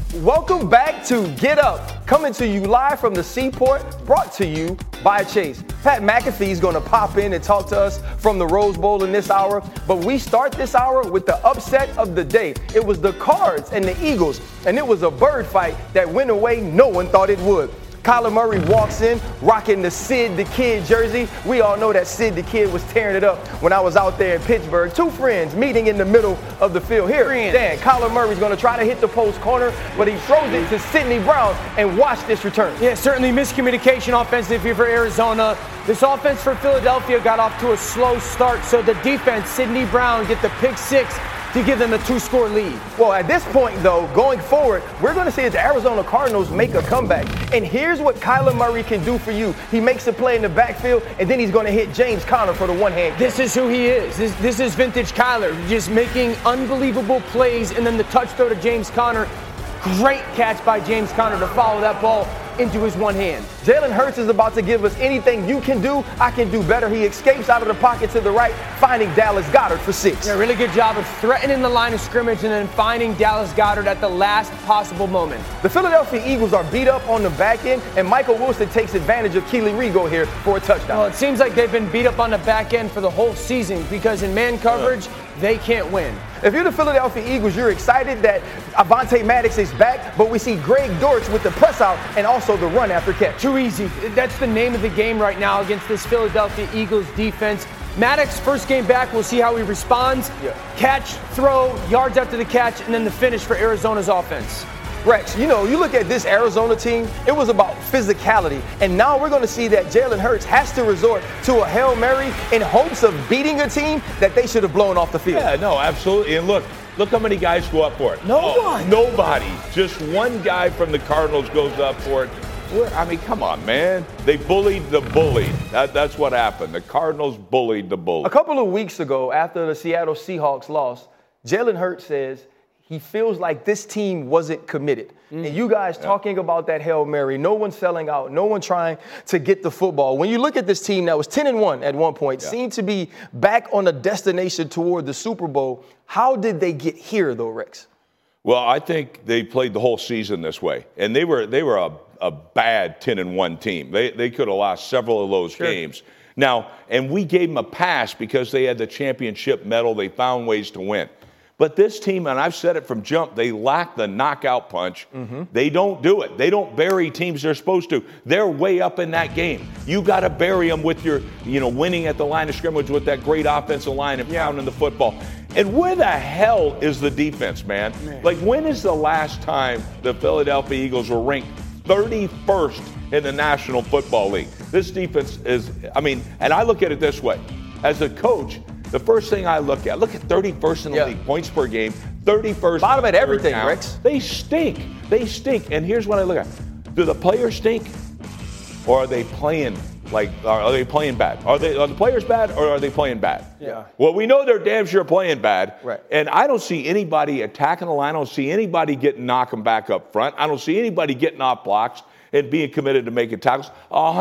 Welcome back to Get Up, coming to you live from the Seaport, brought to you by Chase. Pat McAfee is going to pop in and talk to us from the Rose Bowl in this hour, but we start this hour with the upset of the day. It was the Cards and the Eagles, and it was a bird fight that went away no one thought it would. Kyler Murray walks in rocking the Sid the Kid jersey. We all know that Sid the Kid was tearing it up when I was out there in Pittsburgh. Two friends meeting in the middle of the field. Here, Dan, Kyler Murray's going to try to hit the post corner, but he throws it to Sidney Brown, and watch this return. Yeah, certainly miscommunication offensively for Arizona. This offense for Philadelphia got off to a slow start, so the defense, Sidney Brown, get the pick six to give them a 2-score lead. Well, at this point, though, going forward, we're going to see the Arizona Cardinals make a comeback. And here's what Kyler Murray can do for you. He makes a play in the backfield, and then he's going to hit James Conner for the one-hand catch. This is who he is. This is vintage Kyler, just making unbelievable plays, and then the touch throw to James Conner. Great catch by James Conner to follow that ball into his one hand. Jalen Hurts is about to give us anything you can do, I can do better. He escapes out of the pocket to the right, finding Dallas Goedert for 6. Yeah, really good job of threatening the line of scrimmage and then finding Dallas Goedert at the last possible moment. The Philadelphia Eagles are beat up on the back end, and Michael Wilson takes advantage of Keely Rigo here for a touchdown. Well, it seems like they've been beat up on the back end for the whole season because in man coverage, they can't win. If you're the Philadelphia Eagles, you're excited that Avonte Maddox is back, but we see Greg Dortch with the press out and also the run after catch. Too easy. That's the name of the game right now against this Philadelphia Eagles defense. Maddox, first game back, we'll see how he responds. Yeah. Catch, throw, yards after the catch, and then the finish for Arizona's offense. Rex, you look at this Arizona team, it was about physicality. And now we're going to see that Jalen Hurts has to resort to a Hail Mary in hopes of beating a team that they should have blown off the field. Yeah, no, absolutely. And look how many guys go up for it. No one. Nobody. Just one guy from the Cardinals goes up for it. I mean, come on, man. They bullied the bullied. That's what happened. The Cardinals bullied the bully. A couple of weeks ago, after the Seattle Seahawks lost, Jalen Hurts says he feels like this team wasn't committed. And you guys talking about that Hail Mary, no one selling out, no one trying to get the football. When you look at this team that was 10-1 at one point, seemed to be back on a destination toward the Super Bowl, how did they get here, though, Rex? Well, I think they played the whole season this way. And they were a bad 10-1 team. They could have lost several of those games. Now, and we gave them a pass because they had the championship medal. They found ways to win. But this team, and I've said it from jump, they lack the knockout punch. They don't do it. They don't bury teams they're supposed to. They're way up in that game. You got to bury them with your, winning at the line of scrimmage with that great offensive line and pounding the football. And where the hell is the defense, man? Like, when is the last time the Philadelphia Eagles were ranked 31st in the National Football League? This defense is, and I look at it this way. As a coach, the first thing I look at 31st in the league, points per game, 31st. Bottom at everything, Rex. They stink. And here's what I look at. Do the players stink? Or are they playing are they playing bad? Are the players bad or are they playing bad? Yeah. Well, we know they're damn sure playing bad. Right. And I don't see anybody attacking the line. I don't see anybody knocking back up front. I don't see anybody getting off blocks and being committed to making tackles.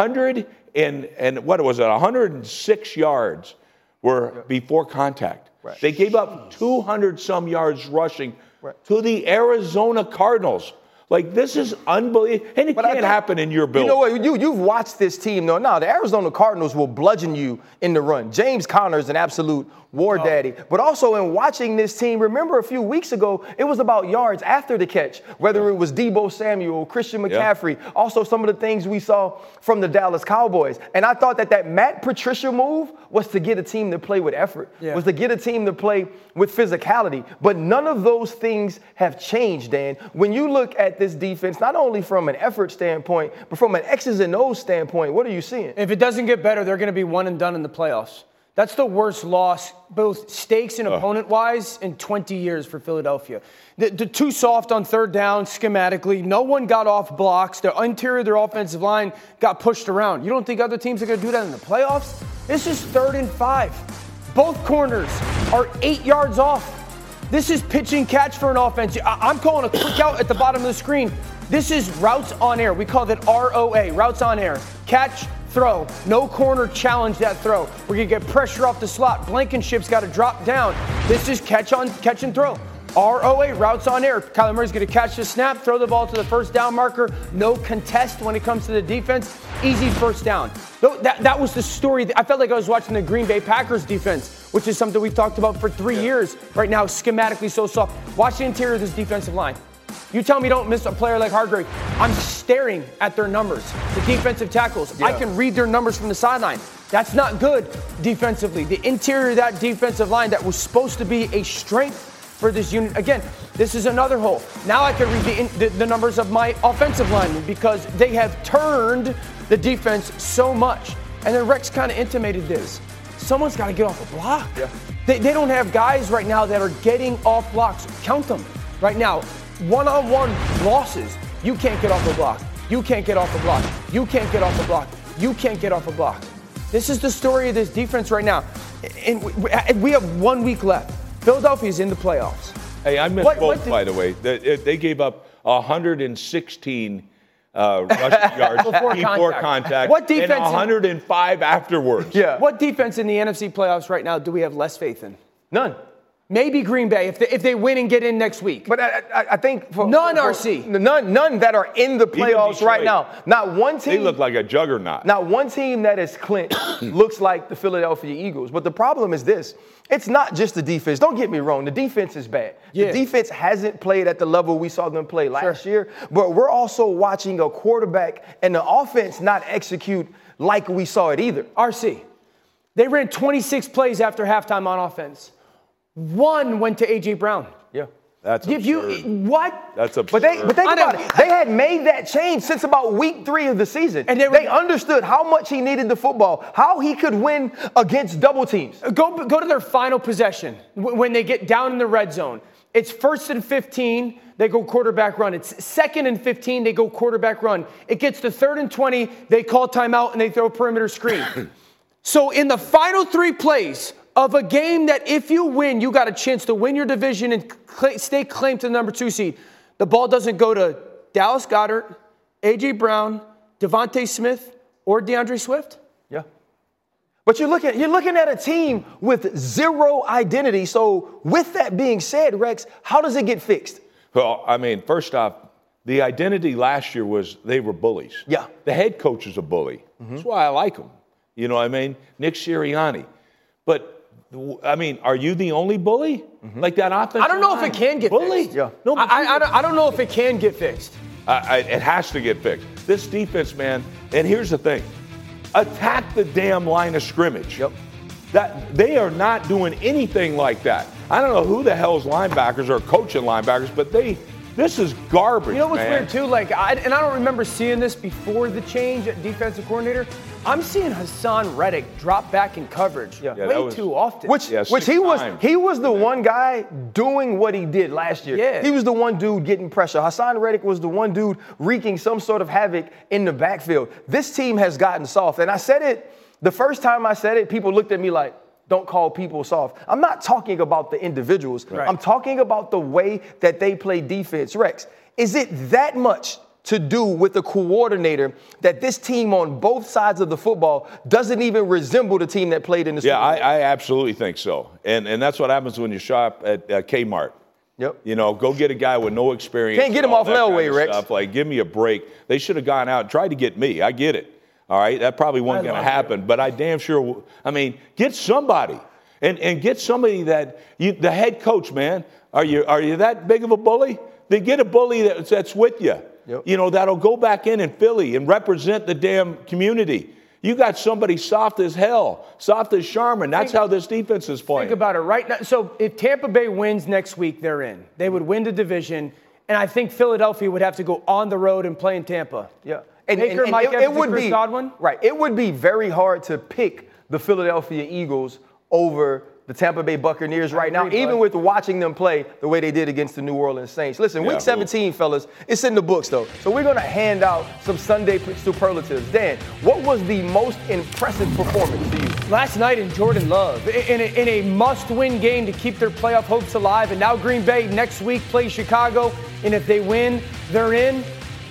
106 yards were before contact. Right. They gave up 200-some yards rushing to the Arizona Cardinals. Like, this is unbelievable. And it can't happen in your building. You know what? You've watched this team. No, the Arizona Cardinals will bludgeon you in the run. James Conner is an absolute war daddy. But also in watching this team, remember a few weeks ago, it was about yards after the catch, whether it was Deebo Samuel, Christian McCaffrey, also some of the things we saw from the Dallas Cowboys. And I thought that Matt Patricia move was to get a team to play with effort, was to get a team to play with physicality. But none of those things have changed, Dan. When you look at this defense, not only from an effort standpoint, but from an X's and O's standpoint, what are you seeing? If it doesn't get better, they're going to be one and done in the playoffs. That's the worst loss, both stakes and opponent-wise, in 20 years for Philadelphia. The too soft on third down schematically. No one got off blocks. The interior of their offensive line got pushed around. You don't think other teams are going to do that in the playoffs? This is 3rd and 5. Both corners are 8 yards off. This is pitch and catch for an offense. I'm calling a quick out at the bottom of the screen. This is routes on air. We call that ROA, routes on air. Catch, throw. No corner challenge that throw. We're going to get pressure off the slot. Blankenship's got to drop down. This is catch and throw. ROA, routes on air. Kyler Murray's going to catch the snap, throw the ball to the first down marker. No contest when it comes to the defense. Easy first down. That was the story. I felt like I was watching the Green Bay Packers defense, which is something we've talked about for 3 years. Right now, schematically so soft. Watch the interior of this defensive line. You tell me don't miss a player like Hargrave. I'm staring at their numbers, the defensive tackles. I can read their numbers from the sideline. That's not good defensively. The interior of that defensive line that was supposed to be a strength for this unit. Again, this is another hole. Now I can read the numbers of my offensive linemen because they have turned the defense so much. And then Rex kind of intimated this. Someone's got to get off a block. Yeah. They don't have guys right now that are getting off blocks. Count them right now. One-on-one losses. You can't get off a block. You can't get off a block. You can't get off a block. You can't get off a block. This is the story of this defense right now. And we have 1 week left. Philadelphia's in the playoffs. Hey, I missed both, by the way. They gave up 116 rushing yards before contact. What defense? And 105 afterwards. Yeah. What defense in the NFC playoffs right now do we have less faith in? None. Maybe Green Bay if they win and get in next week. But I think RC. None that are in the playoffs right now. Not one team. They look like a juggernaut. Not one team that is clinched looks like the Philadelphia Eagles. But the problem is this. It's not just the defense. Don't get me wrong. The defense is bad. Yeah. The defense hasn't played at the level we saw them play last year. But we're also watching a quarterback and the offense not execute like we saw it either. RC, they ran 26 plays after halftime on offense. 1 went to A.J. Brown. Yeah. That's absurd. What? That's absurd. But think about it. They had made that change since about week 3 of the season. And they understood how much he needed the football, how he could win against double teams. Go to their final possession when they get down in the red zone. It's 1st and 15. They go quarterback run. It's 2nd and 15. They go quarterback run. It gets to 3rd and 20. They call timeout and they throw a perimeter screen. So in the final 3 plays of a game that if you win, you got a chance to win your division and stay claimed to the number 2 seed. The ball doesn't go to Dallas Goedert, A.J. Brown, Devontae Smith, or DeAndre Swift. Yeah. But you're looking at a team with zero identity. So with that being said, Rex, how does it get fixed? Well, I mean, first off, the identity last year was they were bullies. Yeah. The head coach is a bully. Mm-hmm. That's why I like him. You know what I mean? Nick Sirianni. But I mean, are you the only bully? Mm-hmm. Like that offense? I don't know if it can get fixed. Yeah. No, I don't know if it can get fixed. It has to get fixed. This defense, man, and here's the thing. Attack the damn line of scrimmage. Yep. That they are not doing anything like that. I don't know who the hell's linebackers are coaching linebackers, but this is garbage. You know what's man. weird too? Like, I don't remember seeing this before the change at defensive coordinator. I'm seeing Hassan Reddick drop back in coverage way too often. Which he was the one guy doing what he did last year. Yeah. He was the one dude getting pressure. Hassan Reddick was the one dude wreaking some sort of havoc in the backfield. This team has gotten soft. And I said it, the first time I said it, people looked at me like, don't call people soft. I'm not talking about the individuals. Right. I'm talking about the way that they play defense. Rex, is it that much to do with the coordinator that this team on both sides of the football doesn't even resemble the team that played in the Super Bowl? I absolutely think so. And that's what happens when you shop at Kmart. Yep. You know, go get a guy with no experience. Can't get him off Elway, Rex. Stuff. Like, give me a break. They should have gone out and tried to get me. I get it. All right, that probably wasn't going to happen, but I damn sure, get somebody and get somebody that the head coach, man, are you that big of a bully? Then get a bully that's with you, that'll go back in Philly and represent the damn community. You got somebody soft as hell, soft as Sharman. That's how this defense is playing. Think about it right now. So if Tampa Bay wins next week, they're in. They would win the division, and I think Philadelphia would have to go on the road and play in Tampa. Yeah. And it would be Godwin? Right. It would be very hard to pick the Philadelphia Eagles over the Tampa Bay Buccaneers right now, even with watching them play the way they did against the New Orleans Saints. Listen, week 17, fellas, it's in the books, though. So we're going to hand out some Sunday superlatives. Dan, what was the most impressive performance to you? Last night in Jordan Love, in a must-win game to keep their playoff hopes alive. And now Green Bay next week plays Chicago. And if they win, they're in.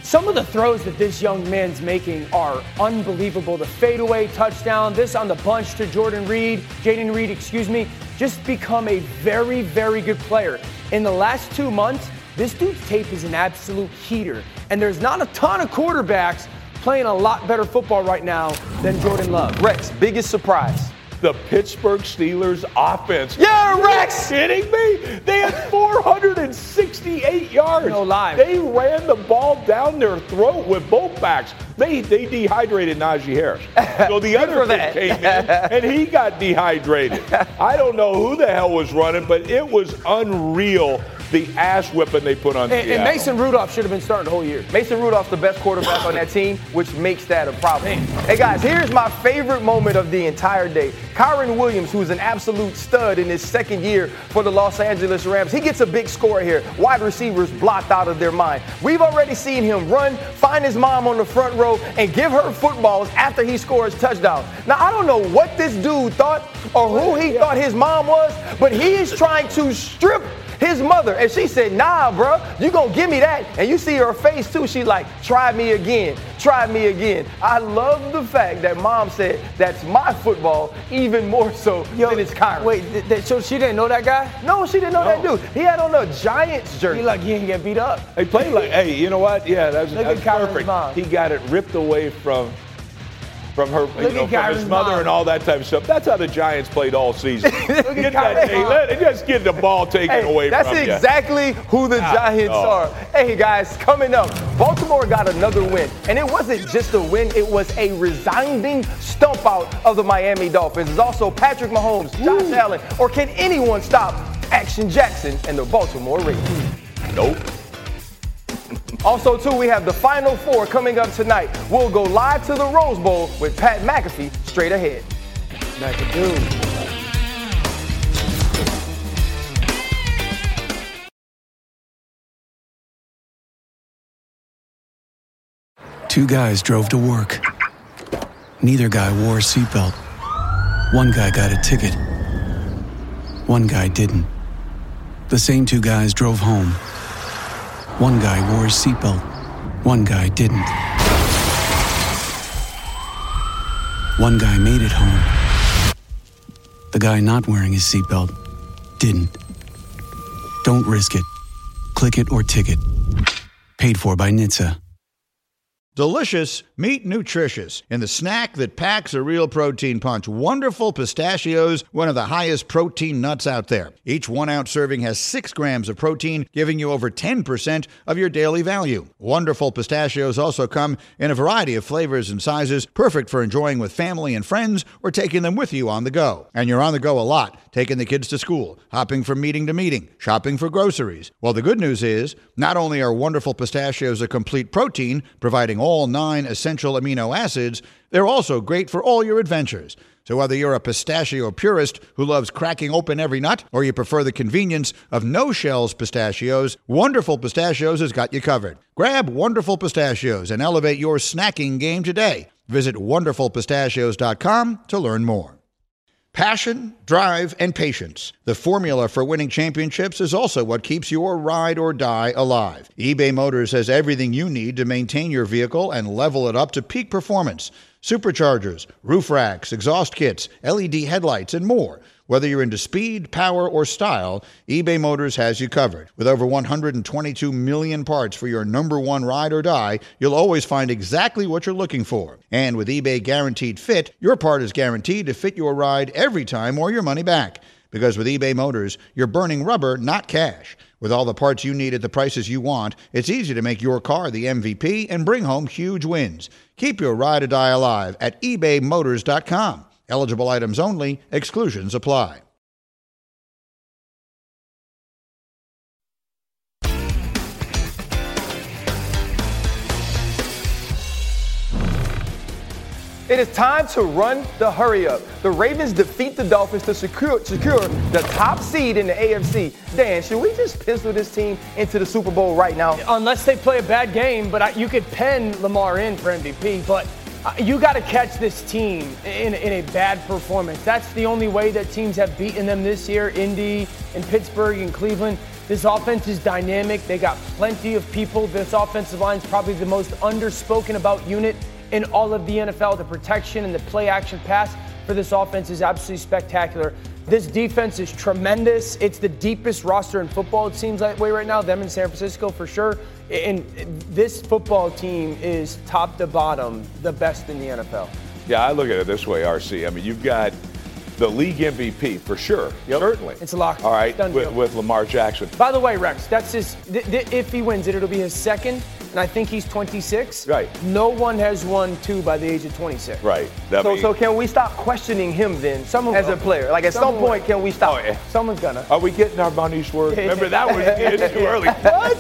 Some of the throws that this young man's making are unbelievable. The fadeaway touchdown, this on the bunch to Jaden Reed, just become a very, very good player. In the last 2 months, this dude's tape is an absolute heater. And there's not a ton of quarterbacks playing a lot better football right now than Jordan Love. Rex, biggest surprise. The Pittsburgh Steelers offense. Yeah, Rex! Are you kidding me? They had 468 yards. No lie. They ran the ball down their throat with both backs. They dehydrated Najee Harris. So the other kid came in, and he got dehydrated. I don't know who the hell was running, but it was unreal, the ass whipping they put on Seattle. And Mason Rudolph should have been starting the whole year. Mason Rudolph's the best quarterback on that team, which makes that a problem. Hey, guys, here's my favorite moment of the entire day. Kyren Williams, who's an absolute stud in his second year for the Los Angeles Rams, he gets a big score here. Wide receivers blocked out of their mind. We've already seen him run, find his mom on the front row, and give her footballs after he scores touchdown. Now, I don't know what this dude thought or who he thought his mom was, but he is trying to strip his mother. And she said, nah, bro, you gonna give me that. And you see her face too. She like, try me again. I love the fact that mom said, that's my football, even more so than it's Kyren. Wait, so she didn't know that guy? No, she didn't know that dude. He had on a Giants jersey. He like, he didn't get beat up. He played like, hey, you know what? Yeah, that's perfect. Mom. He got it ripped away from her, from his mother mom. And all that type of stuff. That's how the Giants played all season. Just get the ball taken away from you. That's exactly who the Giants are. Hey, guys, coming up, Baltimore got another win. And it wasn't just a win, it was a resounding stump out of the Miami Dolphins. It's also Patrick Mahomes, Josh Allen, or can anyone stop Action Jackson and the Baltimore Ravens? Nope. Also, too, we have the Final Four coming up tonight. We'll go live to the Rose Bowl with Pat McAfee straight ahead. McAdoo. Two guys drove to work. Neither guy wore a seatbelt. One guy got a ticket. One guy didn't. The same two guys drove home. One guy wore his seatbelt. One guy didn't. One guy made it home. The guy not wearing his seatbelt didn't. Don't risk it. Click it or ticket. Paid for by NHTSA. Delicious, meet nutritious. In the snack that packs a real protein punch, Wonderful Pistachios, one of the highest protein nuts out there. Each 1 ounce serving has 6 grams of protein, giving you over 10% of your daily value. Wonderful Pistachios also come in a variety of flavors and sizes, perfect for enjoying with family and friends or taking them with you on the go. And you're on the go a lot, taking the kids to school, hopping from meeting to meeting, shopping for groceries. Well, the good news is, not only are Wonderful Pistachios a complete protein, providing all 9 essential amino acids, they're also great for all your adventures. So whether you're a pistachio purist who loves cracking open every nut, or you prefer the convenience of no-shells pistachios, Wonderful Pistachios has got you covered. Grab Wonderful Pistachios and elevate your snacking game today. Visit wonderfulpistachios.com to learn more. Passion, drive, and patience. The formula for winning championships is also what keeps your ride or die alive. eBay Motors has everything you need to maintain your vehicle and level it up to peak performance. Superchargers, roof racks, exhaust kits, LED headlights, and more. Whether you're into speed, power, or style, eBay Motors has you covered. With over 122 million parts for your number one ride or die, you'll always find exactly what you're looking for. And with eBay Guaranteed Fit, your part is guaranteed to fit your ride every time or your money back. Because with eBay Motors, you're burning rubber, not cash. With all the parts you need at the prices you want, it's easy to make your car the MVP and bring home huge wins. Keep your ride or die alive at ebaymotors.com. Eligible items only. Exclusions apply. It is time to run the hurry up. The Ravens defeat the Dolphins to secure the top seed in the AFC. Dan, should we just pencil this team into the Super Bowl right now? Unless they play a bad game, but you could pen Lamar in for MVP, but you got to catch this team in a bad performance. That's the only way that teams have beaten them this year, Indy and Pittsburgh and Cleveland. This offense is dynamic. They got plenty of people. This offensive line is probably the most underspoken about unit in all of the NFL. The protection and the play action pass for this offense is absolutely spectacular. This defense is tremendous. It's the deepest roster in football, it seems that way right now, them in San Francisco for sure. And this football team is top to bottom the best in the NFL. Yeah, I look at it this way, RC. I mean, you've got the league MVP for sure, certainly. It's a lock. All right, with Lamar Jackson. By the way, Rex, that's his. If he wins it, it'll be his second, and I think he's 26. Right. No one has won 2 by the age of 26. Right. So can we stop questioning him then as a player? Like at some point, can we stop? Oh, yeah. Someone's gonna. Are we getting our money's worth? Remember that was too early. What?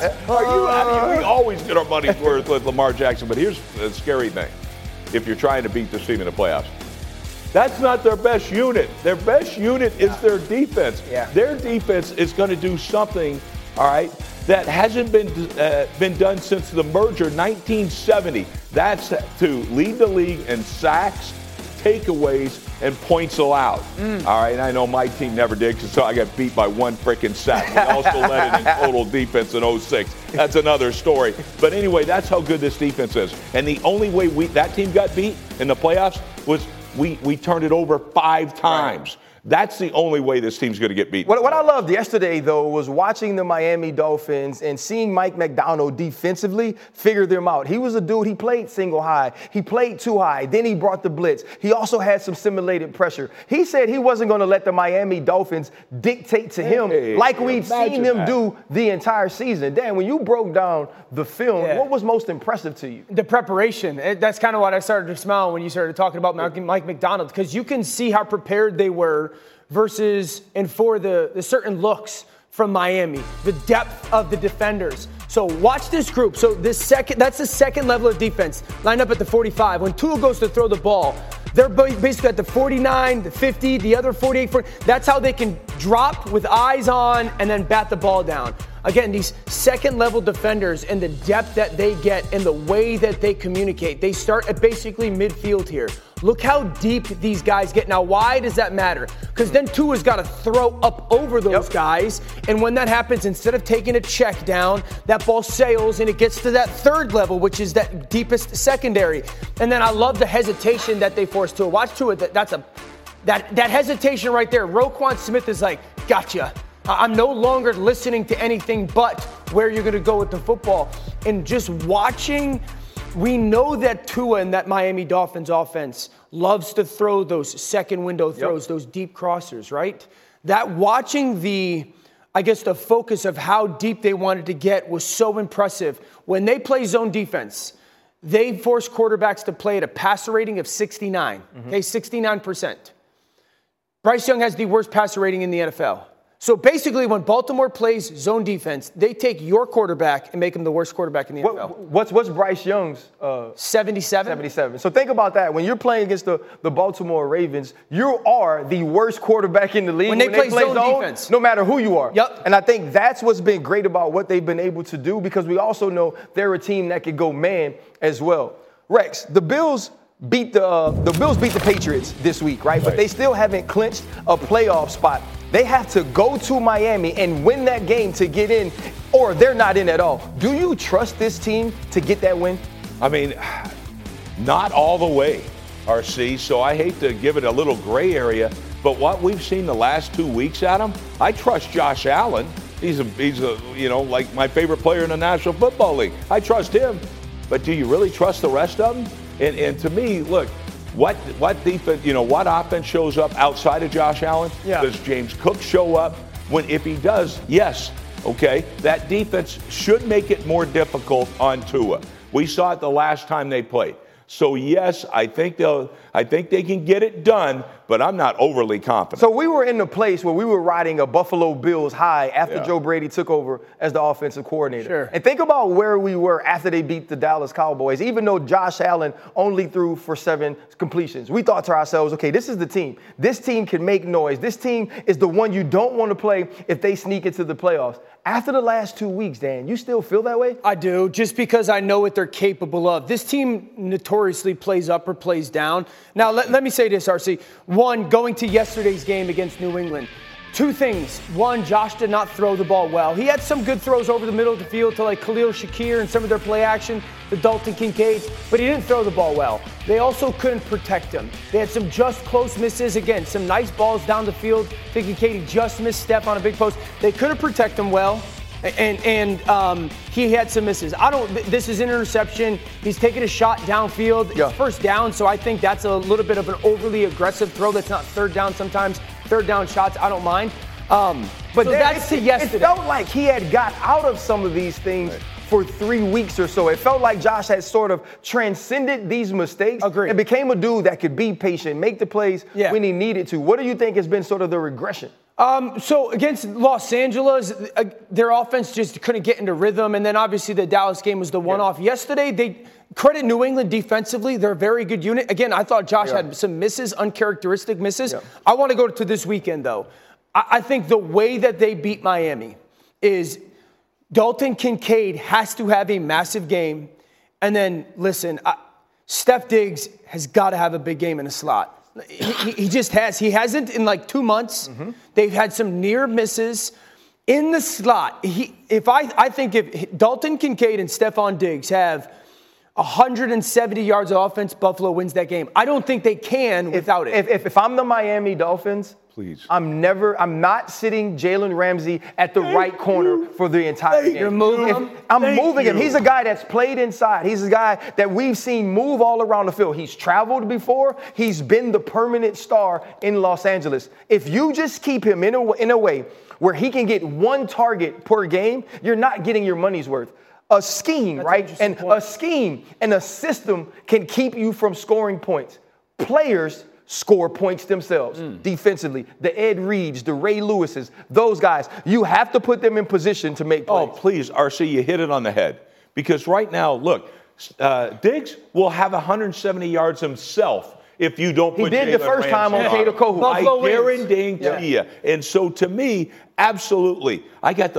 I mean, we always get our money's worth with Lamar Jackson, but here's the scary thing: if you're trying to beat this team in the playoffs. That's not their best unit. Their best unit is their defense. Yeah. Their defense is going to do something, all right, that hasn't been done since the merger 1970. That's to lead the league in sacks, takeaways, and points allowed. All right, and I know my team never did because I got beat by 1 freaking sack. We also led it in total defense in 06. That's another story. But anyway, that's how good this defense is. And the only way that team got beat in the playoffs was we turned it over 5 times. Right. That's the only way this team's going to get beat. What I loved yesterday, though, was watching the Miami Dolphins and seeing Mike Macdonald defensively figure them out. He was a dude, he played single high. He played too high. Then he brought the blitz. He also had some simulated pressure. He said he wasn't going to let the Miami Dolphins dictate to him like we'd seen them do the entire season. Dan, when you broke down the film, what was most impressive to you? The preparation. That's kind of what I started to smile when you started talking about Mike Macdonald, because you can see how prepared they were versus and for the certain looks from Miami, the depth of the defenders. So watch this group. So that's the second level of defense. Lined up at the 45. When Tua goes to throw the ball, they're basically at the 49, the 50, the other 48, 40. That's how they can drop with eyes on and then bat the ball down. Again, these second-level defenders and the depth that they get and the way that they communicate. They start at basically midfield here. Look how deep these guys get. Now, why does that matter? Because then Tua's got to throw up over those guys. And when that happens, instead of taking a check down, that ball sails and it gets to that third level, which is that deepest secondary. And then I love the hesitation that they force Tua. Watch Tua. That hesitation right there. Roquan Smith is like, gotcha. I'm no longer listening to anything but where you're going to go with the football. And just watching, we know that Tua and that Miami Dolphins offense loves to throw those second window throws, those deep crossers, right? That watching the focus of how deep they wanted to get was so impressive. When they play zone defense, they force quarterbacks to play at a passer rating of 69, 69%. Bryce Young has the worst passer rating in the NFL. So basically, when Baltimore plays zone defense, they take your quarterback and make him the worst quarterback in the NFL. What's Bryce Young's? 77. 77. So think about that. When you're playing against the Baltimore Ravens, you are the worst quarterback in the league. When they play zone defense. No matter who you are. Yep. And I think that's what's been great about what they've been able to do, because we also know they're a team that could go man as well. Rex, the Bills beat the Patriots this week, right? But they still haven't clinched a playoff spot. They have to go to Miami and win that game to get in, or they're not in at all. Do you trust this team to get that win? I mean, not all the way, RC. So I hate to give it a little gray area, but what we've seen the last 2 weeks, Adam, I trust Josh Allen. He's like my favorite player in the National Football League. I trust him, but do you really trust the rest of them? And to me, look, what defense, what offense shows up outside of Josh Allen? Yeah. Does James Cook show up? If he does, yes, okay, that defense should make it more difficult on Tua. We saw it the last time they played. So yes, I think they can get it done, but I'm not overly confident. So we were in the place where we were riding a Buffalo Bills high after Joe Brady took over as the offensive coordinator. Sure. And think about where we were after they beat the Dallas Cowboys. Even though Josh Allen only threw for 7 completions, we thought to ourselves, okay, this is the team. This team can make noise. This team is the one you don't want to play if they sneak into the playoffs. After the last 2 weeks, Dan, you still feel that way? I do, just because I know what they're capable of. This team notoriously plays up or plays down. Now, let me say this, RC. 1, going to yesterday's game against New England. Two things. One, Josh did not throw the ball well. He had some good throws over the middle of the field to like Khalil Shakir and some of their play action, the Dalton Kincaid, but he didn't throw the ball well. They also couldn't protect him. They had some just close misses. Again, some nice balls down the field. I think Kincaid just missed step on a big post. They couldn't protect him well. And he had some misses. This is an interception. He's taking a shot downfield. It's first down, so I think that's a little bit of an overly aggressive throw. That's not third down sometimes. Third down shots, I don't mind. But so that's to yesterday. It felt like he had got out of some of these things for 3 weeks or so. It felt like Josh had sort of transcended these mistakes and became a dude that could be patient, make the plays when he needed to. What do you think has been sort of the regression? So against Los Angeles, their offense just couldn't get into rhythm. And then obviously the Dallas game was the one-off. Yesterday, they credit New England defensively. They're a very good unit. Again, I thought Josh had some misses, uncharacteristic misses. I want to go to this weekend, though. I think the way that they beat Miami is Dalton Kincaid has to have a massive game. And then, listen, Steph Diggs has got to have a big game in the slot. He just has. He hasn't in like 2 months. They've had some near misses in the slot. I think if Dalton Kincaid and Stephon Diggs have 170 yards of offense, Buffalo wins that game. I don't think they can without it. If I'm the Miami Dolphins, please, I'm not sitting Jalen Ramsey at the right corner for the entire game. You're moving him? I'm moving him. He's a guy that's played inside. He's a guy that we've seen move all around the field. He's traveled before. He's been the permanent star in Los Angeles. If you just keep him in a way where he can get one target per game, you're not getting your money's worth. A scheme, right? And a scheme and a system can keep you from scoring points. Players score points themselves defensively. The Ed Reeds, the Ray Lewises, those guys, you have to put them in position to make plays. Oh, please, RC, you hit it on the head. Because right now, look, Diggs will have 170 yards himself if you don't put He did the first time on Kato Kohu. I guarantee you. And so to me, absolutely, I got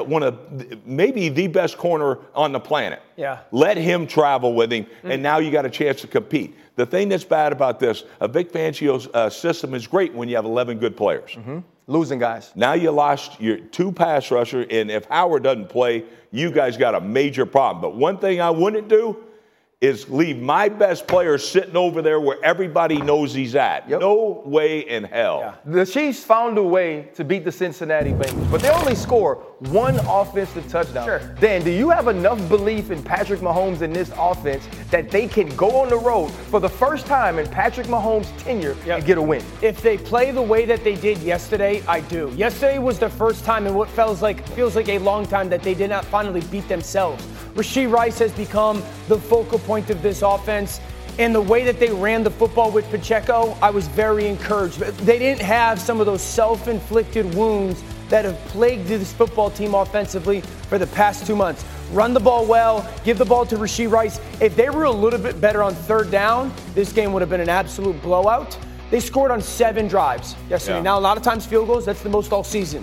maybe the best corner on the planet. Yeah. Let him travel with him, and now you got a chance to compete. The thing that's bad about this, Vic Fangio's system is great when you have 11 good players. Losing guys. Now you lost your 2 pass rusher, and if Howard doesn't play, you guys got a major problem. But one thing I wouldn't do is leave my best player sitting over there where everybody knows he's at. No way in hell. The Chiefs found a way to beat the Cincinnati Bengals, but they only score 1 offensive touchdown. Dan, do you have enough belief in Patrick Mahomes and this offense that they can go on the road for the first time in Patrick Mahomes' tenure and get a win? If they play the way that they did yesterday, I do. Yesterday was the first time in what feels like a long time that they did not finally beat themselves. Rashee Rice has become the focal point of this offense. And the way that they ran the football with Pacheco, I was very encouraged. But they didn't have some of those self-inflicted wounds that have plagued this football team offensively for the past 2 months. Run the ball well, give the ball to Rashee Rice. If they were a little bit better on third down, this game would have been an absolute blowout. They scored on 7 drives yesterday. Now, a lot of times field goals, that's the most all season.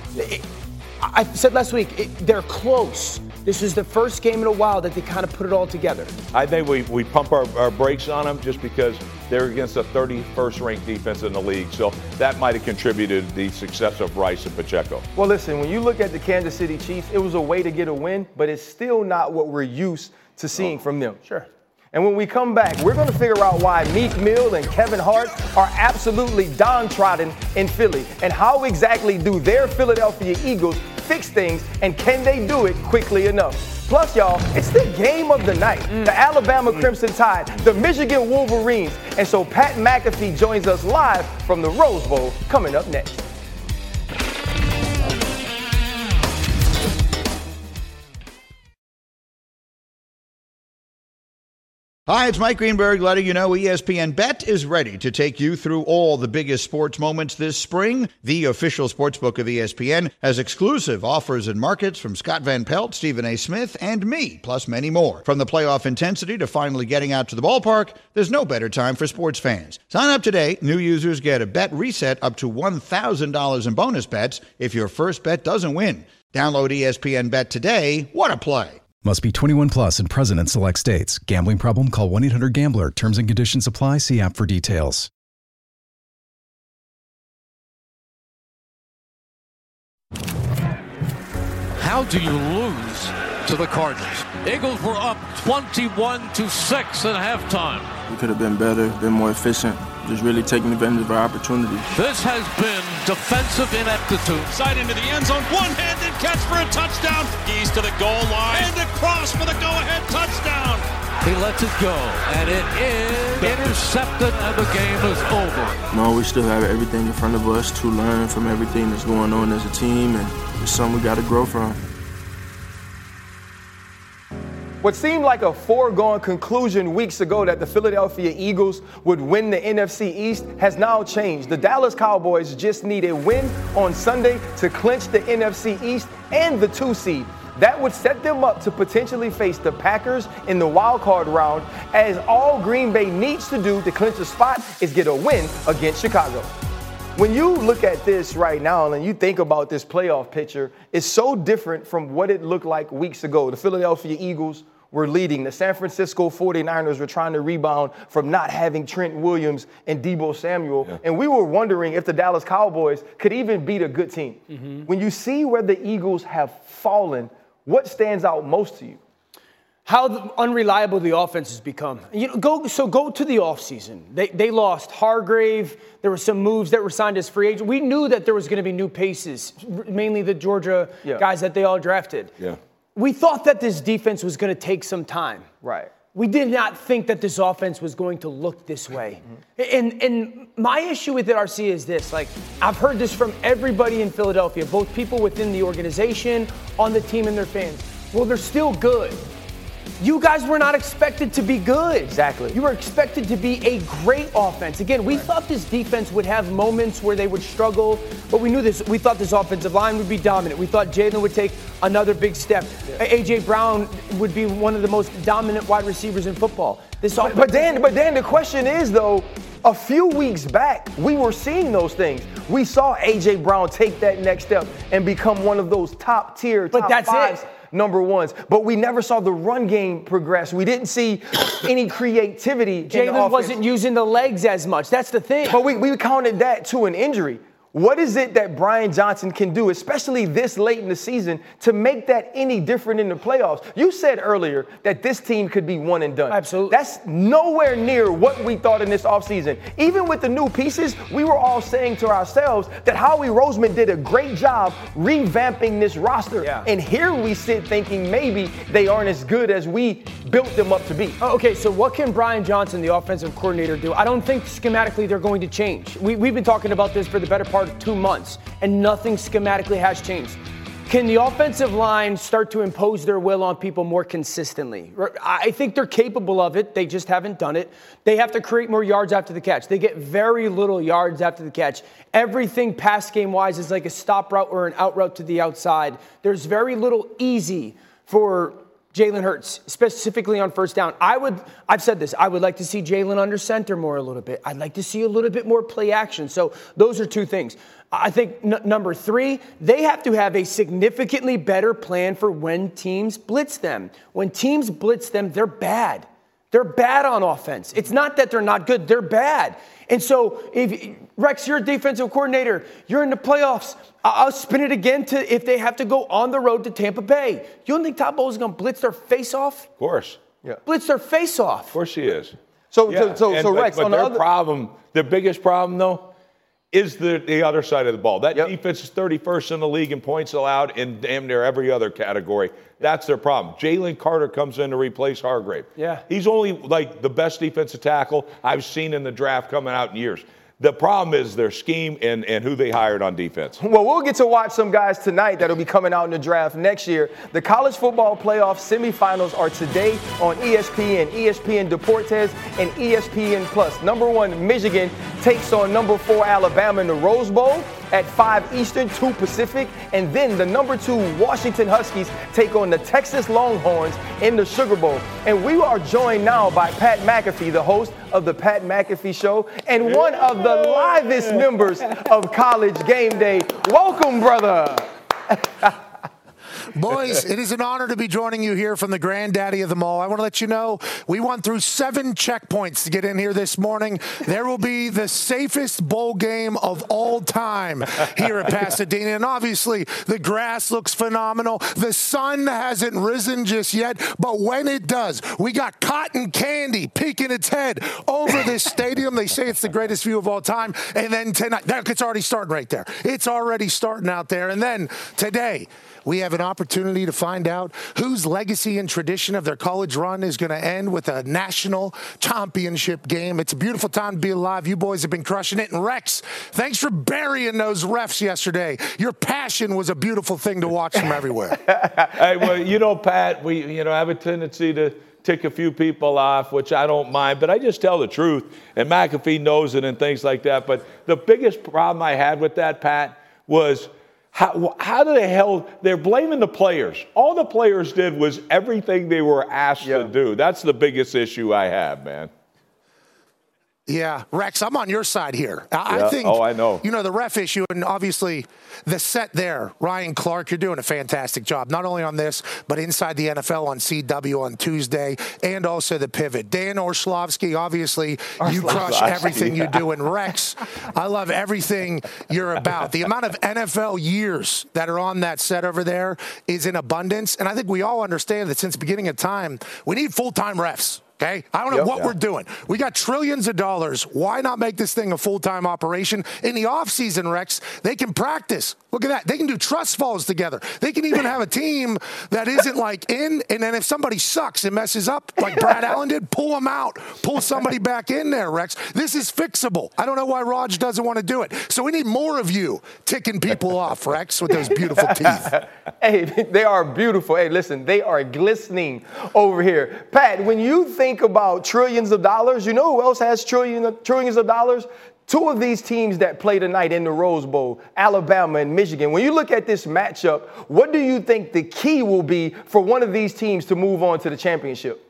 I said last week, they're close. This is the first game in a while that they kind of put it all together. I think we pump our brakes on them just because they're against the 31st ranked defense in the league. So that might have contributed to the success of Rice and Pacheco. Well, listen, when you look at the Kansas City Chiefs, it was a way to get a win, but it's still not what we're used to seeing from them. Sure. And when we come back, we're going to figure out why Meek Mill and Kevin Hart are absolutely downtrodden in Philly. And how exactly do their Philadelphia Eagles fix things, and can they do it quickly enough? Plus, y'all, it's the game of the night. The Alabama Crimson Tide, the Michigan Wolverines. And so Pat McAfee joins us live from the Rose Bowl coming up next. Hi, it's Mike Greenberg letting you know ESPN Bet is ready to take you through all the biggest sports moments this spring. The official sportsbook of ESPN has exclusive offers and markets from Scott Van Pelt, Stephen A. Smith, and me, plus many more. From the playoff intensity to finally getting out to the ballpark, there's no better time for sports fans. Sign up today. New users get a bet reset up to $1,000 in bonus bets if your first bet doesn't win. Download ESPN Bet today. What a play. Must be 21 plus and present in select states. Gambling problem? Call 1-800-GAMBLER. Terms and conditions apply. See app for details. How do you lose to the Cardinals? Eagles were up 21-6 at halftime. We could have been better, been more efficient, just really taking advantage of our opportunity. This has been defensive ineptitude. Side into the end zone, one-handed catch for a touchdown. Keys to the goal line, and across for the go-ahead touchdown. He lets it go, and it is intercepted, and the game is over. No, we still have everything in front of us to learn from everything that's going on as a team, and it's something we got to grow from. What seemed like a foregone conclusion weeks ago that the Philadelphia Eagles would win the NFC East has now changed. The Dallas Cowboys just need a win on Sunday to clinch the NFC East and the 2 seed. That would set them up to potentially face the Packers in the wild card round, as all Green Bay needs to do to clinch a spot is get a win against Chicago. When you look at this right now and you think about this playoff picture, it's so different from what it looked like weeks ago. The Philadelphia Eagles were leading. The San Francisco 49ers were trying to rebound from not having Trent Williams and Deebo Samuel. Yeah. And we were wondering if the Dallas Cowboys could even beat a good team. Mm-hmm. When you see where the Eagles have fallen, what stands out most to you? How unreliable the offense has become. Go to the offseason. They lost Hargrave. There were some moves that were signed as free agents. We knew that there was going to be new pieces, mainly the Georgia guys that they all drafted. Yeah. We thought that this defense was going to take some time. Right. We did not think that this offense was going to look this way. Mm-hmm. And my issue with it, RC, is this. I've heard this from everybody in Philadelphia, both people within the organization, on the team, and their fans. Well, they're still good. You guys were not expected to be good. Exactly. You were expected to be a great offense. Again, we thought this defense would have moments where they would struggle, but we knew this. We thought this offensive line would be dominant. We thought Jalen would take another big step. Yeah. A.J. Brown would be one of the most dominant wide receivers in football. But Dan, the question is, though, a few weeks back, we were seeing those things. We saw A.J. Brown take that next step and become one of those top five number ones. But we never saw the run game progress. We didn't see any creativity. Jalen wasn't using the legs as much. That's the thing. But we counted that to an injury. What is it that Brian Johnson can do, especially this late in the season, to make that any different in the playoffs? You said earlier that this team could be one and done. Absolutely. That's nowhere near what we thought in this offseason. Even with the new pieces, we were all saying to ourselves that Howie Roseman did a great job revamping this roster. Yeah. And here we sit thinking maybe they aren't as good as we built them up to be. Okay, so what can Brian Johnson, the offensive coordinator, do? I don't think schematically they're going to change. We've been talking about this for the better part of 2 months, and nothing schematically has changed. Can the offensive line start to impose their will on people more consistently? I think they're capable of it. They just haven't done it. They have to create more yards after the catch. They get very little yards after the catch. Everything pass game-wise is like a stop route or an out route to the outside. There's very little easy for Jalen Hurts, specifically on first down. I've said this, I would like to see Jalen under center more a little bit. I'd like to see a little bit more play action. So those are two things. I think number 3, they have to have a significantly better plan for when teams blitz them. When teams blitz them, they're bad. They're bad on offense. It's not that they're not good, they're bad. And so, Rex, you're a defensive coordinator. You're in the playoffs. I'll spin it again to if they have to go on the road to Tampa Bay. You don't think Todd Bowles is going to blitz their face off? Of course. Yeah. Blitz their face off. Of course he is. So Rex, but on their problem, their biggest problem, though, is the other side of the ball. That defense is 31st in the league in points allowed in damn near every other category. That's their problem. Jalen Carter comes in to replace Hargrave. Yeah. He's only like the best defensive tackle I've seen in the draft coming out in years. The problem is their scheme and who they hired on defense. Well, we'll get to watch some guys tonight that'll be coming out in the draft next year. The college football playoff semifinals are today on ESPN, ESPN Deportes, and ESPN Plus. Number 1, Michigan takes on number 4, Alabama in the Rose Bowl at 5 Eastern, 2 Pacific. And then the number 2, Washington Huskies take on the Texas Longhorns in the Sugar Bowl. And we are joined now by Pat McAfee, the host of the Pat McAfee Show and one of the livest members of College Game Day. Welcome, brother. Boys, it is an honor to be joining you here from the granddaddy of them all. I want to let you know we went through 7 checkpoints to get in here this morning. There will be the safest bowl game of all time here at Pasadena. And obviously, the grass looks phenomenal. The sun hasn't risen just yet, but when it does, we got cotton candy peeking its head over this stadium. They say it's the greatest view of all time. And then tonight, it's already starting right there. It's already starting out there. And then today, we have an opportunity to find out whose legacy and tradition of their college run is going to end with a national championship game. It's a beautiful time to be alive. You boys have been crushing it. And Rex, thanks for burying those refs yesterday. Your passion was a beautiful thing to watch from everywhere. Hey, well, Pat, we have a tendency to tick a few people off, which I don't mind, but I just tell the truth. And McAfee knows it and things like that. But the biggest problem I had with that, Pat, was how the hell they're blaming the players. All the players did was everything they were asked to do. That's the biggest issue I have, man. Yeah, Rex, I'm on your side here. I think, I know. The ref issue, and obviously the set there, Ryan Clark, you're doing a fantastic job, not only on this, but inside the NFL on CW on Tuesday, and also the pivot. Dan Orlovsky, obviously, you crush everything you do. And Rex, I love everything you're about. The amount of NFL years that are on that set over there is in abundance, and I think we all understand that since the beginning of time, we need full-time refs. Okay? I don't know what we're doing. We got trillions of dollars. Why not make this thing a full-time operation? In the offseason, Rex, they can practice. Look at that. They can do trust falls together. They can even have a team that isn't and then if somebody sucks and messes up, like Brad Allen did, pull them out. Pull somebody back in there, Rex. This is fixable. I don't know why Raj doesn't want to do it. So we need more of you ticking people off, Rex, with those beautiful teeth. Hey, they are beautiful. Hey, listen, they are glistening over here. Pat, when you think about trillions of dollars, you know who else has trillions of dollars? 2 of these teams that play tonight in the Rose Bowl, Alabama and Michigan. When you look at this matchup, what do you think the key will be for one of these teams to move on to the championship?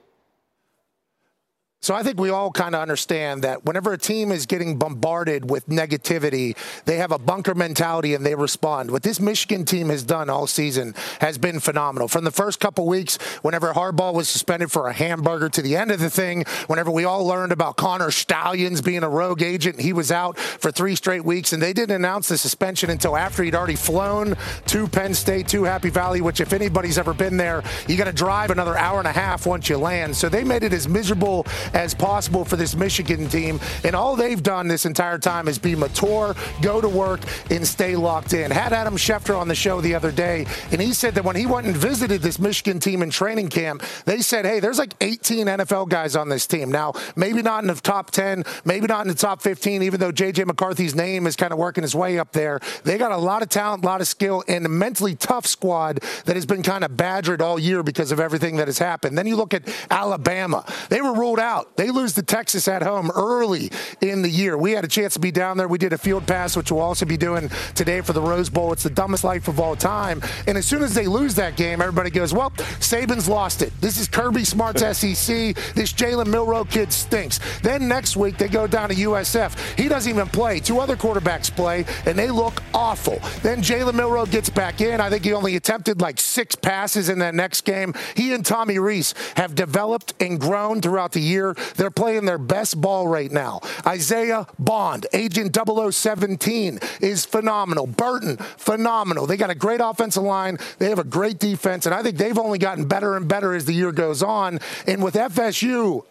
So I think we all kind of understand that whenever a team is getting bombarded with negativity, they have a bunker mentality and they respond. What this Michigan team has done all season has been phenomenal. From the first couple weeks, whenever Harbaugh was suspended for a hamburger, to the end of the thing, whenever we all learned about Connor Stallions being a rogue agent, he was out for 3 straight weeks, and they didn't announce the suspension until after he'd already flown to Penn State, to Happy Valley, which if anybody's ever been there, you got to drive another hour and a half once you land. So they made it as miserable as possible for this Michigan team, and all they've done this entire time is be mature, go to work, and stay locked in. Had Adam Schefter on the show the other day, and he said that when he went and visited this Michigan team in training camp, they said, hey, there's like 18 NFL guys on this team. Now, maybe not in the top 10, maybe not in the top 15, even though J.J. McCarthy's name is kind of working his way up there. They got a lot of talent, a lot of skill, and a mentally tough squad that has been kind of badgered all year because of everything that has happened. Then you look at Alabama. They were ruled out. They lose to Texas at home early in the year. We had a chance to be down there. We did a field pass, which we'll also be doing today for the Rose Bowl. It's the dumbest life of all time. And as soon as they lose that game, everybody goes, well, Saban's lost it. This is Kirby Smart's SEC. This Jalen Milroe kid stinks. Then next week, they go down to USF. He doesn't even play. 2 other quarterbacks play, and they look awful. Then Jalen Milroe gets back in. I think he only attempted like 6 passes in that next game. He and Tommy Rees have developed and grown throughout the year. They're playing their best ball right now. Isaiah Bond, Agent 0017, is phenomenal. Burton, phenomenal. They got a great offensive line. They have a great defense, and I think they've only gotten better and better as the year goes on. And with FSU,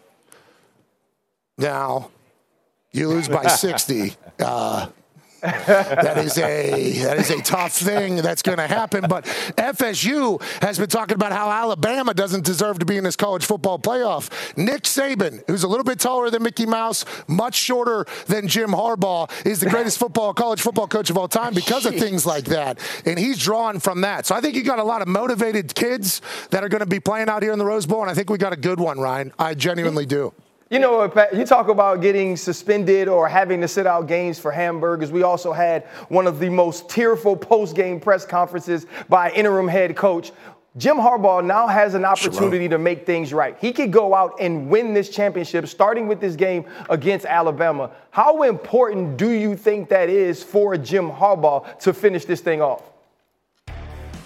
now, you lose by 60. That is a tough thing that's going to happen. But FSU has been talking about how Alabama doesn't deserve to be in this college football playoff. Nick Saban, who's a little bit taller than Mickey Mouse, much shorter than Jim Harbaugh, is the greatest college football coach of all time because of things like that. And he's drawing from that. So I think you got a lot of motivated kids that are going to be playing out here in the Rose Bowl, and I think we got a good one, Ryan. I genuinely do. You know, Pat, you talk about getting suspended or having to sit out games for hamburgers. We also had one of the most tearful post-game press conferences by interim head coach. Jim Harbaugh now has an opportunity to make things right. He could go out and win this championship, starting with this game against Alabama. How important do you think that is for Jim Harbaugh to finish this thing off?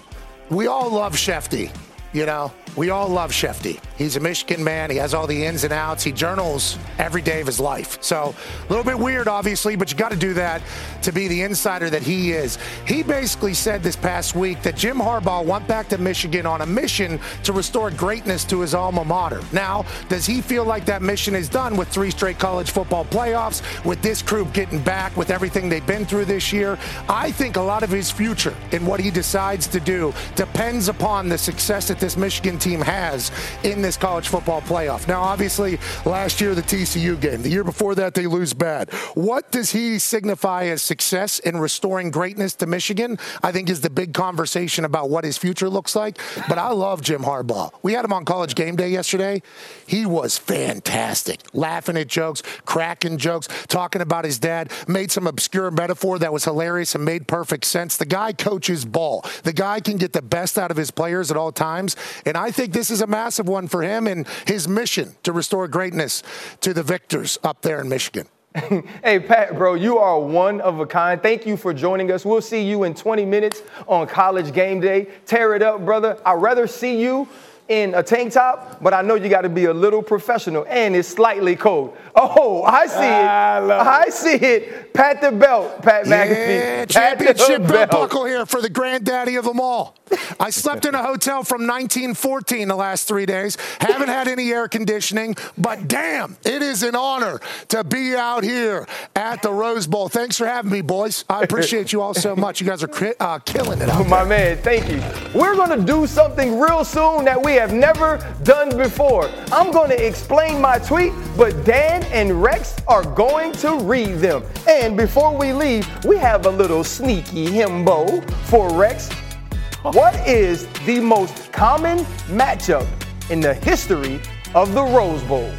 we all love Shefty. You know, we all love Shefty. He's a Michigan man. He has all the ins and outs. He journals every day of his life. So a little bit weird, obviously, but you got to do that to be the insider that he is. He basically said this past week that Jim Harbaugh went back to Michigan on a mission to restore greatness to his alma mater. Now, does he feel like that mission is done with 3 straight college football playoffs, with this group getting back, with everything they've been through this year? I think a lot of his future in what he decides to do depends upon the success that this Michigan team has in this college football playoff. Now, obviously, last year, the TCU game. The year before that, they lose bad. What does he signify as success in restoring greatness to Michigan? I think is the big conversation about what his future looks like. But I love Jim Harbaugh. We had him on College Game Day yesterday. He was fantastic. Laughing at jokes, cracking jokes, talking about his dad, made some obscure metaphor that was hilarious and made perfect sense. The guy coaches ball. The guy can get the best out of his players at all times. And I think this is a massive one for him and his mission to restore greatness to the victors up there in Michigan. Hey, Pat, bro, you are one of a kind. Thank you for joining us. We'll see you in 20 minutes on College Game Day. Tear it up, brother. I'd rather see you in a tank top, but I know you got to be a little professional, and it's slightly cold. Oh, I see it. I see it. Pat the belt, Pat McAfee. Yeah, championship belt buckle here for the granddaddy of them all. I slept in a hotel from 1914 the last 3 days. Haven't had any air conditioning, but damn, it is an honor to be out here at the Rose Bowl. Thanks for having me, boys. I appreciate you all so much. You guys are killing it out there. My man, thank you. We're going to do something real soon that we have never done before. I'm going to explain my tweet, but Dan and Rex are going to read them. And before we leave, we have a little sneaky himbo for Rex. What is the most common matchup in the history of the Rose Bowl?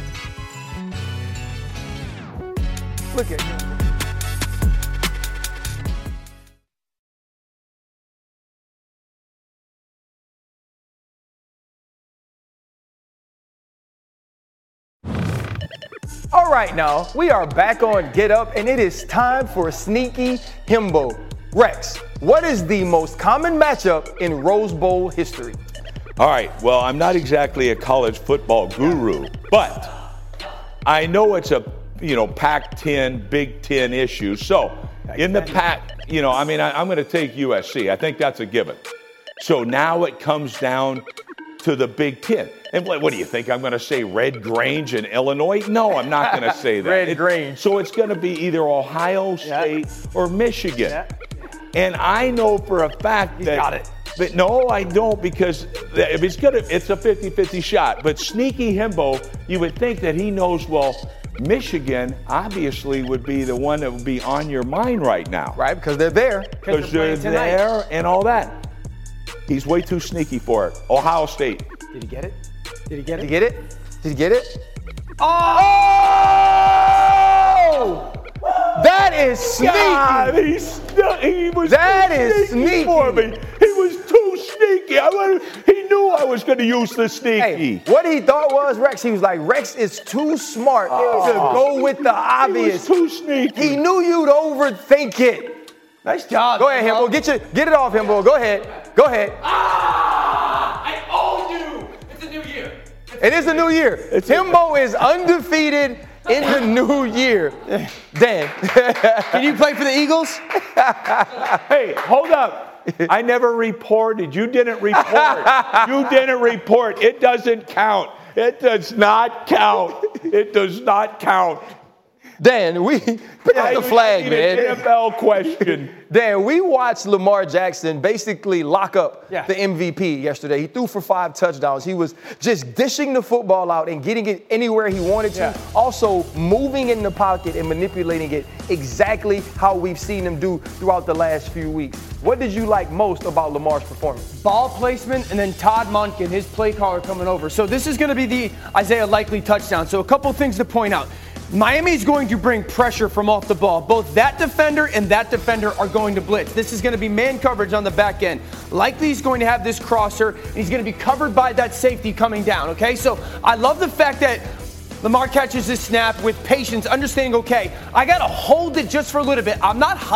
Look at him. All right, now, we are back on Get Up, and it is time for Sneaky Himbo. Rex, what is the most common matchup in Rose Bowl history? All right, well, I'm not exactly a college football guru, but I know it's a, Pac-10, Big Ten issue. So in the Pac, I'm going to take USC. I think that's a given. So now it comes down to the Big Ten. And what do you think? I'm going to say Red Grange in Illinois? No, I'm not going to say that. Red Grange. So it's going to be either Ohio State or Michigan. Yeah. And I know for a fact that. Got it. But no, I don't, because if it's a 50-50 shot. But Sneaky Himbo, you would think that he knows, Michigan obviously would be the one that would be on your mind right now. Right, because they're there. Because they're there and all that. He's way too sneaky for it. Ohio State. Did he get it? Did he get it? Did he get it? Did he get it? Oh! That is sneaky. God, he was sneaky for me. He was too sneaky. He knew I was going to use the sneaky. Hey, what he thought was, Rex, he was like, Rex is too smart to go with the obvious. He was too sneaky. He knew you'd overthink it. Nice job. Go ahead, Himbo. Get it off, Himbo. Go ahead. I told you. It's a new year. It is a new year. Himbo is undefeated in the new year. Dan. Can you play for the Eagles? Hey, hold up. I never reported. You didn't report. You didn't report. It doesn't count. It does not count. It does not count. Dan, we pick up the flag, man. An NFL question. Dan, we watched Lamar Jackson basically lock up the MVP yesterday. He threw for 5 touchdowns. He was just dishing the football out and getting it anywhere he wanted to. Also moving in the pocket and manipulating it exactly how we've seen him do throughout the last few weeks. What did you like most about Lamar's performance? Ball placement and then Todd Monken, his play caller, coming over. So this is going to be the Isaiah Likely touchdown. So a couple things to point out. Miami is going to bring pressure from off the ball. Both that defender and that defender are going to blitz. This is going to be man coverage on the back end. Likely he's going to have this crosser, and he's going to be covered by that safety coming down, okay? So I love the fact that Lamar catches this snap with patience, understanding, okay, I got to hold it just for a little bit. I'm not hot.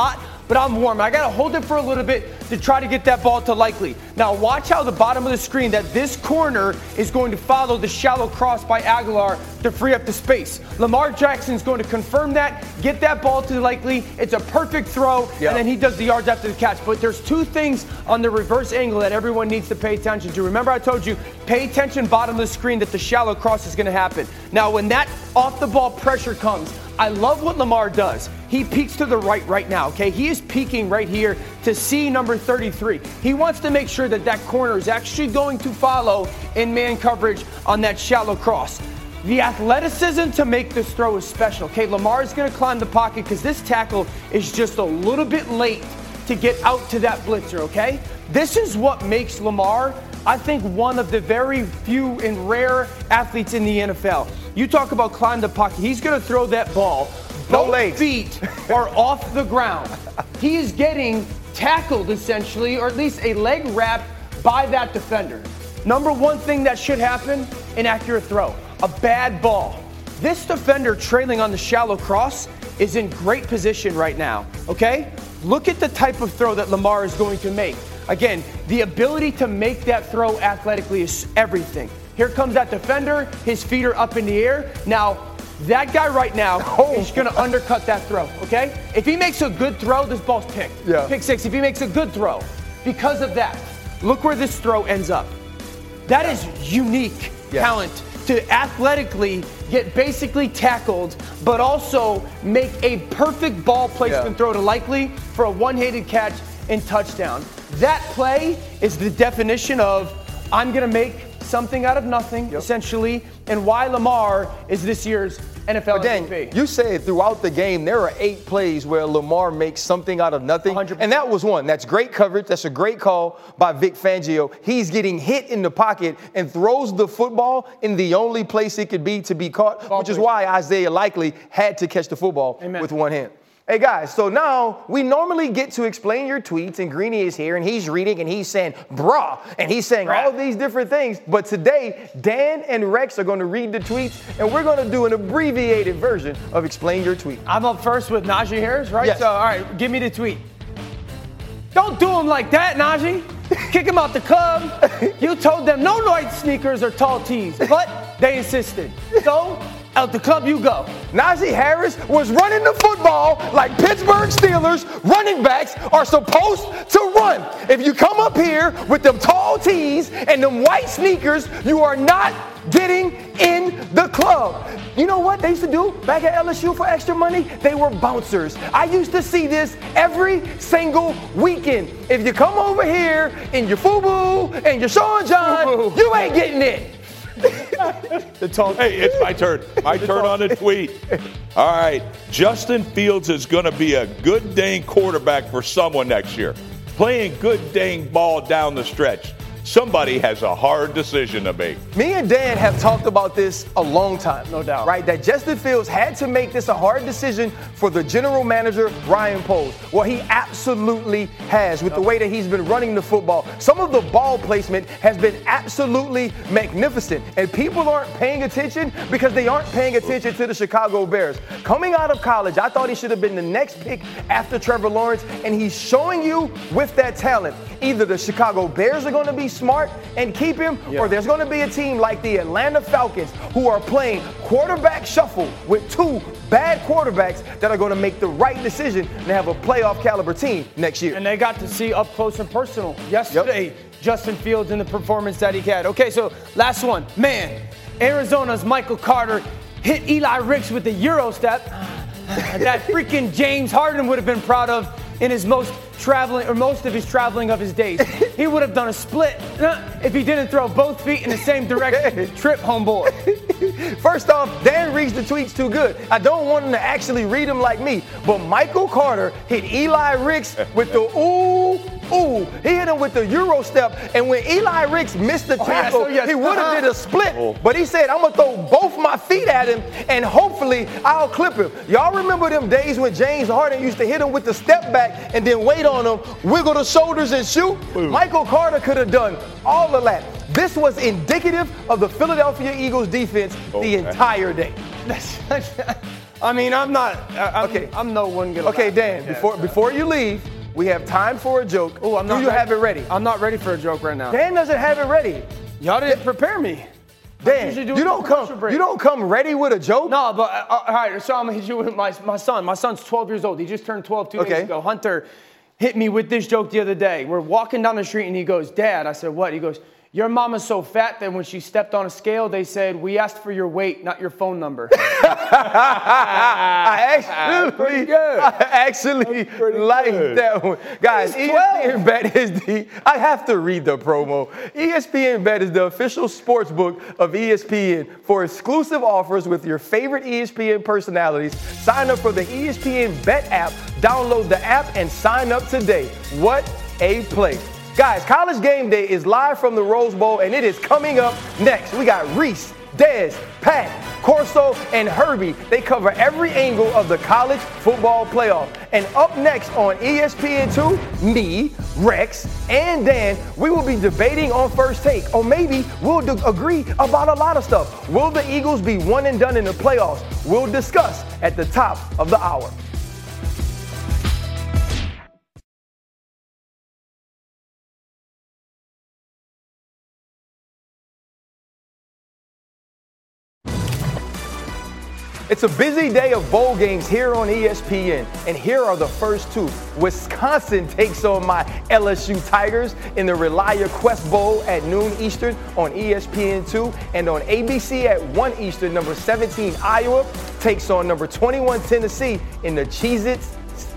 but I'm warm. I got to hold it for a little bit to try to get that ball to Likely. Now watch how the bottom of the screen that this corner is going to follow the shallow cross by Aguilar to free up the space. Lamar Jackson's going to confirm that, get that ball to Likely. It's a perfect throw, and then he does the yards after the catch. But there's two things on the reverse angle that everyone needs to pay attention to. Remember I told you, pay attention bottom of the screen that the shallow cross is going to happen. Now when that off the ball pressure comes, I love what Lamar does. He peeks to the right now, okay? He is peeking right here to see number 33. He wants to make sure that that corner is actually going to follow in man coverage on that shallow cross. The athleticism to make this throw is special, okay? Lamar is going to climb the pocket because this tackle is just a little bit late to get out to that blitzer, okay? This is what makes Lamar, I think, one of the very few and rare athletes in the NFL. You talk about climb the pocket. He's going to throw that ball. Both feet are off the ground. He is getting tackled, essentially, or at least a leg wrap by that defender. Number one thing that should happen, inaccurate throw. A bad ball. This defender trailing on the shallow cross is in great position right now, okay? Look at the type of throw that Lamar is going to make. Again, the ability to make that throw athletically is everything. Here comes that defender. His feet are up in the air. Now, that guy right now is going to undercut that throw, okay? If he makes a good throw, this ball's picked. Pick six. If he makes a good throw, because of that, look where this throw ends up. That is unique talent to athletically get basically tackled, but also make a perfect ball placement throw to Likely for a one-handed catch and touchdown. That play is the definition of I'm going to make something out of nothing, essentially, and why Lamar is this year's NFL MVP. You said throughout the game there are 8 plays where Lamar makes something out of nothing, 100%. And that was one. That's great coverage. That's a great call by Vic Fangio. He's getting hit in the pocket and throws the football in the only place it could be to be caught, which is why Isaiah Likely had to catch the football with one hand. Hey guys, so now we normally get to explain your tweets, and Greeny is here and he's reading and he's saying brah, and he's saying all these different things. But today, Dan and Rex are going to read the tweets, and we're going to do an abbreviated version of Explain Your Tweet. I'm up first with Najee Harris, right? Yes. So, all right, give me the tweet. Don't do him like that, Najee. Kick him out the club. You told them no white sneakers or tall tees, but they insisted. So, out the club you go. Najee Harris was running the football like Pittsburgh Steelers running backs are supposed to run. If you come up here with them tall tees and them white sneakers, you are not getting in the club. You know what they used to do back at LSU for extra money? They were bouncers. I used to see this every single weekend. If you come over here in your FUBU and your Sean John, you ain't getting in. Hey, it's my turn. My turn on the tweet. All right. Justin Fields is going to be a good dang quarterback for someone next year. Playing good dang ball down the stretch. Somebody has a hard decision to make. Me and Dan have talked about this a long time, no doubt, right? That Justin Fields had to make this a hard decision for the general manager, Ryan Poles. Well, he absolutely has with the way that he's been running the football. Some of the ball placement has been absolutely magnificent, and people aren't paying attention because they aren't paying attention to the Chicago Bears. Coming out of college, I thought he should have been the next pick after Trevor Lawrence, and he's showing you with that talent. Either the Chicago Bears are going to be smart and keep him, or there's going to be a team like the Atlanta Falcons who are playing quarterback shuffle with 2 bad quarterbacks that are going to make the right decision and have a playoff caliber team next year. And they got to see up close and personal yesterday Justin Fields and the performance that he had. Okay, so last one. Man, Arizona's Michael Carter hit Eli Ricks with the Euro step that freaking James Harden would have been proud of in his most of his traveling of his days. He would have done a split if he didn't throw both feet in the same direction. Trip, homeboy. First off, Dan reads the tweets too good. I don't want him to actually read them like me, but Michael Carter hit Eli Ricks with the ooh. He hit him with the Euro step, and when Eli Ricks missed the tackle, he would have did a split, but he said, I'm going to throw both my feet at him, and hopefully I'll clip him. Y'all remember them days when James Harden used to hit him with the step back and then wait on him, wiggle the shoulders and shoot? Michael Carter could have done all of that. This was indicative of the Philadelphia Eagles defense the entire day. I mean, I'm not. Okay. I'm no one good. Okay, Dan. Before you leave, we have time for a joke. Oh, I'm not. Do you have it ready? I'm not ready for a joke right now. Dan doesn't have it ready. Y'all didn't prepare me. Dan, you don't come ready with a joke? No, but all right. So I'm gonna hit you with my son. My son's 12 years old. He just turned 12 2 days ago. Hunter hit me with this joke the other day. We're walking down the street and he goes, "Dad," I said, "What?" He goes, "Your mama's so fat that when she stepped on a scale, they said, we asked for your weight, not your phone number." I actually like that one. Guys, ESPN Bet is I have to read the promo. ESPN Bet is the official sports book of ESPN. For exclusive offers with your favorite ESPN personalities, sign up for the ESPN Bet app, download the app, and sign up today. What a play. Guys, College Game Day is live from the Rose Bowl, and it is coming up next. We got Reese, Dez, Pat, Corso, and Herbie. They cover every angle of the college football playoff. And up next on ESPN2, me, Rex, and Dan, we will be debating on First Take. Or maybe we'll agree about a lot of stuff. Will the Eagles be one and done in the playoffs? We'll discuss at the top of the hour. It's a busy day of bowl games here on ESPN, and here are the first two. Wisconsin takes on my LSU Tigers in the Relia Quest Bowl at noon Eastern on ESPN2, and on ABC at 1 Eastern, number 17 Iowa takes on number 21 Tennessee in the Cheez-Its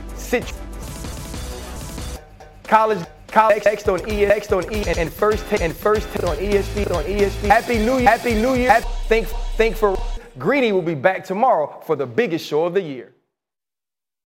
College next on ESPN and first take on ESPN. Happy New Year. Thank for Greeny will be back tomorrow for the biggest show of the year.